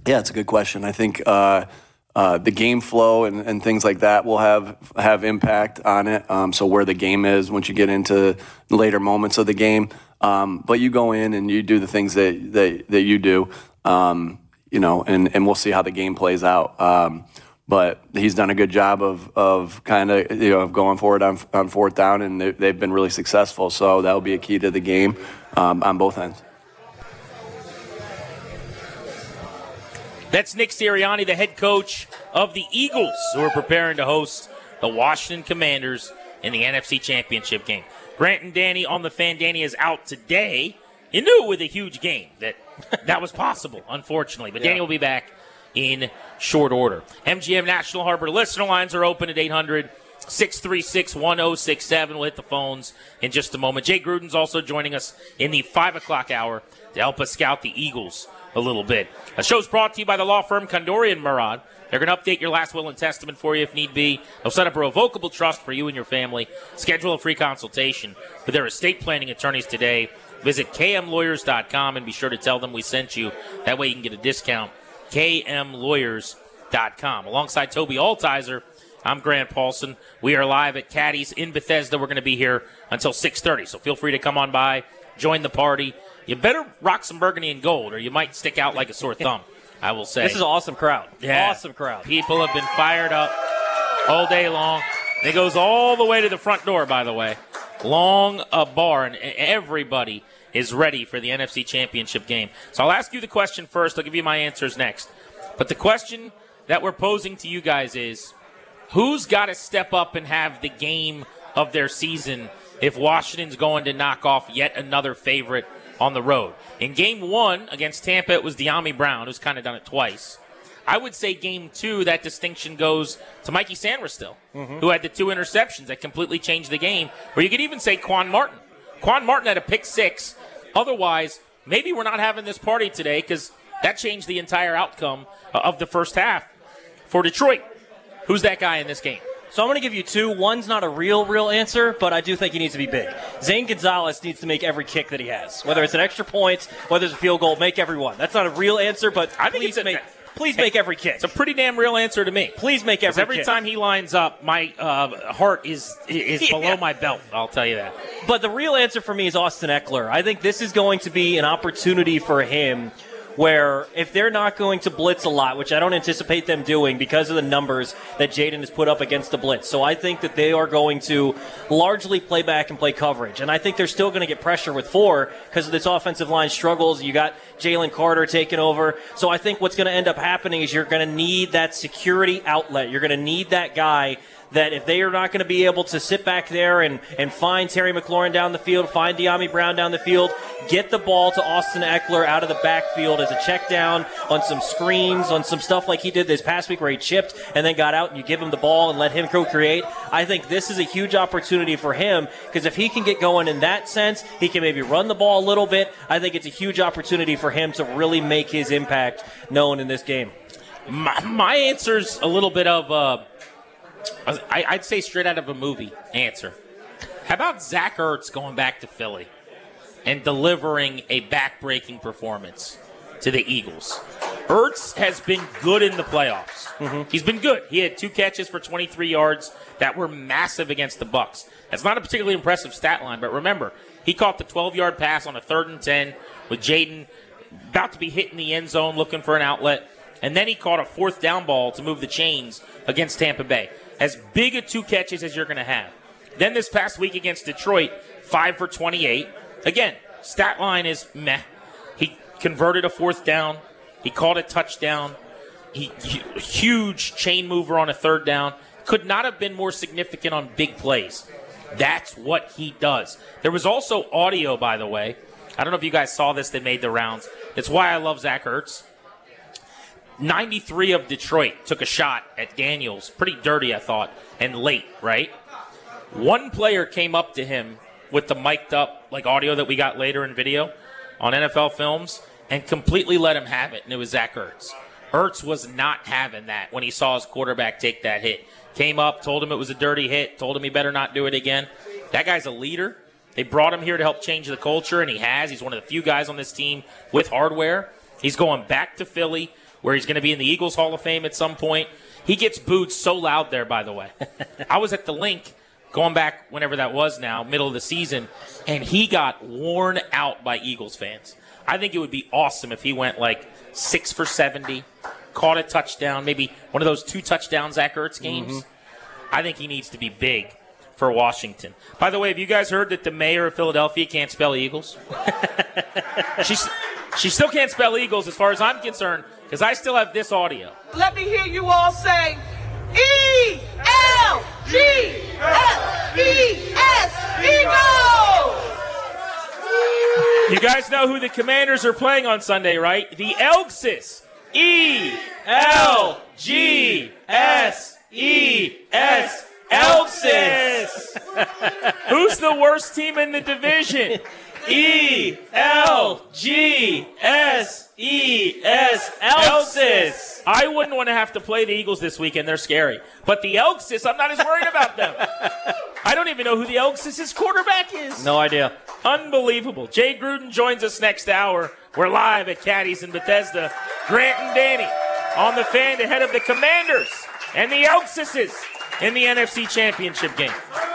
Yeah, it's a good question. I think the game flow and things like that will have impact on it. So where the game is once you get into the later moments of the game. But you go in and you do the things that you do, and we'll see how the game plays out. But he's done a good job of kind of going forward on fourth down, and they've been really successful. So that'll be a key to the game on both ends. That's Nick Sirianni, the head coach of the Eagles, who are preparing to host the Washington Commanders in the NFC Championship game. Grant and Danny on the Fan. Danny is out today. You knew with a huge game that was possible, unfortunately. But Danny will be back in short order. MGM National Harbor listener lines are open at 800-636-1067. We'll hit the phones in just a moment. Jay Gruden's also joining us in the 5 o'clock hour to help us scout the Eagles a little bit. The show's brought to you by the law firm Kondorian Murad. They're going to update your last will and testament for you if need be. They'll set up a revocable trust for you and your family. Schedule a free consultation with their estate planning attorneys today. Visit kmlawyers.com and be sure to tell them we sent you. That way you can get a discount. kmlawyers.com. Alongside Toby Altizer, I'm Grant Paulson. We are live at Caddy's in Bethesda. We're going to be here until 6:30, so feel free to come on by, join the party. You better rock some burgundy and gold, or you might stick out like a sore thumb, I will say. This is an awesome crowd. Yeah. Awesome crowd. People have been fired up all day long. It goes all the way to the front door, by the way. Long a bar, and everybody is ready for the NFC Championship game. So I'll ask you the question first. I'll give you my answers next. But the question that we're posing to you guys is, who's got to step up and have the game of their season if Washington's going to knock off yet another favorite on the road? In Game 1 against Tampa, it was De'Ami Brown, who's kind of done it twice. I would say Game 2, that distinction goes to Mikey Sanderstill, who had the 2 interceptions that completely changed the game. Or you could even say Quan Martin. Quan Martin had a pick 6. Otherwise, maybe we're not having this party today because that changed the entire outcome of the first half for Detroit. Who's that guy in this game? So I'm going to give you 2. One's not a real answer, but I do think he needs to be big. Zane Gonzalez needs to make every kick that he has. Whether it's an extra point, whether it's a field goal, make every one. That's not a real answer, but I think please make every kick. It's a pretty damn real answer to me. Please make every kick. Every time he lines up, my heart is below my belt, I'll tell you that. But the real answer for me is Austin Eckler. I think this is going to be an opportunity for him where if they're not going to blitz a lot, which I don't anticipate them doing because of the numbers that Jaden has put up against the blitz. So I think that they are going to largely play back and play coverage. And I think they're still going to get pressure with 4 because of this offensive line struggles. You got Jalen Carter taking over. So I think what's going to end up happening is you're going to need that security outlet. You're going to need that guy that if they are not going to be able to sit back there and find Terry McLaurin down the field, find De'Ami Brown down the field, get the ball to Austin Eckler out of the backfield as a check down on some screens, on some stuff like he did this past week where he chipped and then got out and you give him the ball and let him co-create. I think this is a huge opportunity for him because if he can get going in that sense, he can maybe run the ball a little bit. I think it's a huge opportunity for him to really make his impact known in this game. My answer's a little bit of I'd say straight out of a movie answer. How about Zach Ertz going back to Philly and delivering a back-breaking performance to the Eagles? Ertz has been good in the playoffs. He's been good. He had 2 catches for 23 yards that were massive against the Bucs. That's not a particularly impressive stat line, but remember, he caught the 12-yard pass on a 3rd and 10 with Jaden about to be hit in the end zone looking for an outlet, and then he caught a 4th down ball to move the chains against Tampa Bay. As big a 2 catches as you're going to have. Then this past week against Detroit, 5 for 28. Again, stat line is meh. He converted a 4th down. He caught a touchdown. Huge chain mover on a 3rd down. Could not have been more significant on big plays. That's what he does. There was also audio, by the way. I don't know if you guys saw this that made the rounds. It's why I love Zach Ertz. 93 of Detroit took a shot at Daniels. Pretty dirty, I thought, and late, right? One player came up to him with the mic'd up audio that we got later in video on NFL Films and completely let him have it, and it was Zach Ertz. Ertz was not having that when he saw his quarterback take that hit. Came up, told him it was a dirty hit, told him he better not do it again. That guy's a leader. They brought him here to help change the culture, and he has. He's one of the few guys on this team with hardware. He's going back to Philly, where he's going to be in the Eagles Hall of Fame at some point. He gets booed so loud there, by the way. I was at the Link going back whenever that was now, middle of the season, and he got worn out by Eagles fans. I think it would be awesome if he went like 6 for 70, caught a touchdown, maybe one of those 2-touchdown Zach Ertz games. I think he needs to be big for Washington. By the way, have you guys heard that the mayor of Philadelphia can't spell Eagles? She still can't spell Eagles as far as I'm concerned, because I still have this audio. Let me hear you all say E-L-G-S-E-S, Eagles! You guys know who the Commanders are playing on Sunday, right? The Elkses. E-L-G-S-E-S. Elkses. Who's the worst team in the division? E-L-G-S-E-S. Elkses. I wouldn't want to have to play the Eagles this weekend. They're scary. But the Elkses, I'm not as worried about them. I don't even know who the Elkses' quarterback is. No idea. Unbelievable. Jay Gruden joins us next hour. We're live at Caddy's in Bethesda. Grant and Danny on the Fan ahead of the Commanders and the Elkses in the NFC Championship game.